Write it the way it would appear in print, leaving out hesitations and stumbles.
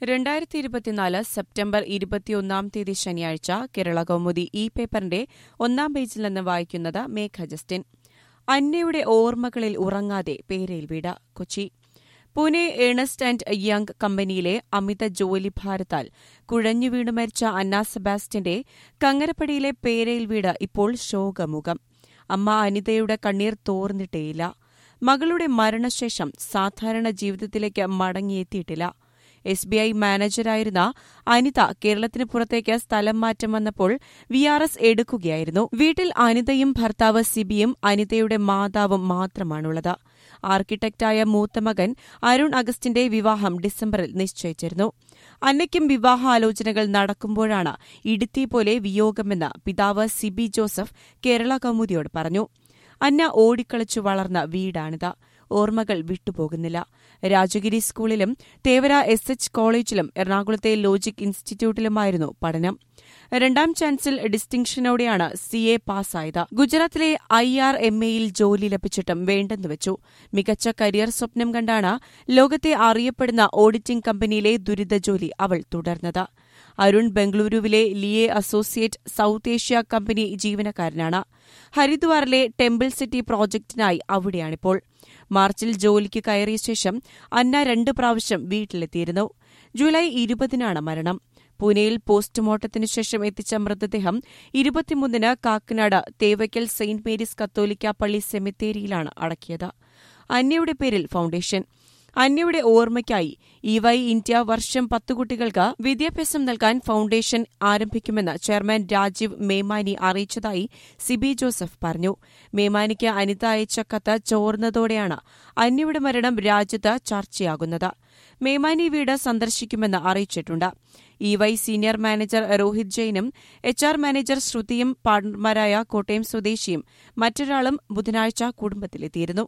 2024 September 21 ശനിയാഴ്ച കേരള കൗമുദി ഈ പേപ്പറിന്റെ 1 പേജിൽ നിന്ന് വായിക്കുന്നത് മേഘ ജസ്റ്റിൻ. അന്നയുടെ ഓർമ്മകളിൽ ഉറങ്ങാതെ പേരയിൽ വീട്. Kochi. Pune Ernst and Young കമ്പനിയിലെ അമിത ജോലിഭാരത്താൽ കുഴഞ്ഞുവീണു മരിച്ച അന്ന സെബാസ്റ്റ്യന്റെ കങ്ങരപ്പടിയിലെ പേരയിൽ വീട് ഇപ്പോൾ ശോകമുഖം. അമ്മ അനിതയുടെ കണ്ണീർ തോർന്നിട്ടേയില്ല. മകളുടെ മരണശേഷം സാധാരണ ജീവിതത്തിലേക്ക് മടങ്ങിയെത്തിയിട്ടില്ല. SBI മാനേജരായിരുന്ന അനിത കേരളത്തിന് പുറത്തേക്ക് സ്ഥലം മാറ്റം വന്നപ്പോൾ VRS എടുക്കുകയായിരുന്നു. വീട്ടിൽ അനിതയും ഭർത്താവ് സിബിയും അനിതയുടെ മാതാവും മാത്രമാണുള്ളത്. ആർക്കിടെക്ടായ മൂത്ത മകൻ അരുൺ അഗസ്റ്റിന്റെ വിവാഹം ഡിസംബറിൽ നിശ്ചയിച്ചിരുന്നു. അന്നയ്ക്കും വിവാഹാലോചനകൾ നടക്കുമ്പോഴാണ് ഇടുത്തി പോലെ വിയോഗമെന്ന് പിതാവ് സിബി ജോസഫ് കേരള കൗമുദിയോട് പറഞ്ഞു. അന്ന ഓടിക്കളിച്ചു വളർന്ന വീടാണിത്. ഓർമ്മകൾ വിട്ടുപോകുന്നില്ല. രാജഗിരി സ്കൂളിലും തേവര SH കോളേജിലും എറണാകുളത്തെ ലോജിക് ഇൻസ്റ്റിറ്റ്യൂട്ടിലുമായിരുന്നു പഠനം. 2ാം ചാൻസിൽ ഡിസ്റ്റിങ്ഷനോടെയാണ് CA പാസ്സായത്. ഗുജറാത്തിലെ IRMAയിൽ ജോലി ലഭിച്ചിട്ടും വേണ്ടെന്നുവച്ചു. മികച്ച കരിയർ സ്വപ്നം കണ്ടാണ് ലോകത്തെ അറിയപ്പെടുന്ന ഓഡിറ്റിംഗ് കമ്പനിയിലെ ദുരിത ജോലി അവൾ തുടർന്നത്. അരുൺ ബംഗളൂരുവിലെ ലിയെ അസോസിയേറ്റ് സൌത്ത് ഏഷ്യ കമ്പനി ജീവനക്കാരനാണ്. ഹരിദ്വാറിലെ ടെമ്പിൾ സിറ്റി പ്രോജക്ടിനായി അവിടെയാണിപ്പോൾ. മാർച്ചിൽ ജോലിക്ക് കയറിയ ശേഷം അന്ന 2 പ്രാവശ്യം വീട്ടിലെത്തിയിരുന്നു. ജൂലൈ 20 മരണം. പൂനെയിൽ പോസ്റ്റ്മോർട്ടത്തിനു ശേഷം എത്തിച്ച മൃതദേഹം 23 കാക്കനാട് തേവയ്ക്കൽ സെയിന്റ് മേരീസ് കത്തോലിക്ക പള്ളി സെമിത്തേരിയിലാണ് അടക്കിയത്. അന്നയുടെ പേരിൽ ഫൌണ്ടേഷൻ. അന്നയുടെ ഓർമ്മയ്ക്കായി EY ഇന്ത്യ വർഷം 10 കുട്ടികൾക്ക് വിദ്യാഭ്യാസം നൽകാൻ ഫൌണ്ടേഷൻ ആരംഭിക്കുമെന്ന് ചെയർമാൻ രാജീവ് മേമാനി അറിയിച്ചതായി സിബി ജോസഫ് പറഞ്ഞു. മേമാനിക്ക് അനിത അയച്ച കത്ത് ചോർന്നതോടെയാണ് അന്നയുടെ മരണം രാജ്യത്ത് ചർച്ചയാകുന്നത്. മേമാനി വീട് സന്ദർശിക്കുമെന്ന് അറിയിച്ചിട്ടുണ്ട്. EY സീനിയർ മാനേജർ രോഹിത് ജെയിനും HR മാനേജർ ശ്രുതിയും പാർട്ണർമാരായ കോട്ടയം സ്വദേശിയും മറ്റൊരാളും ബുധനാഴ്ച കുടുംബത്തിലെത്തിയിരുന്നു.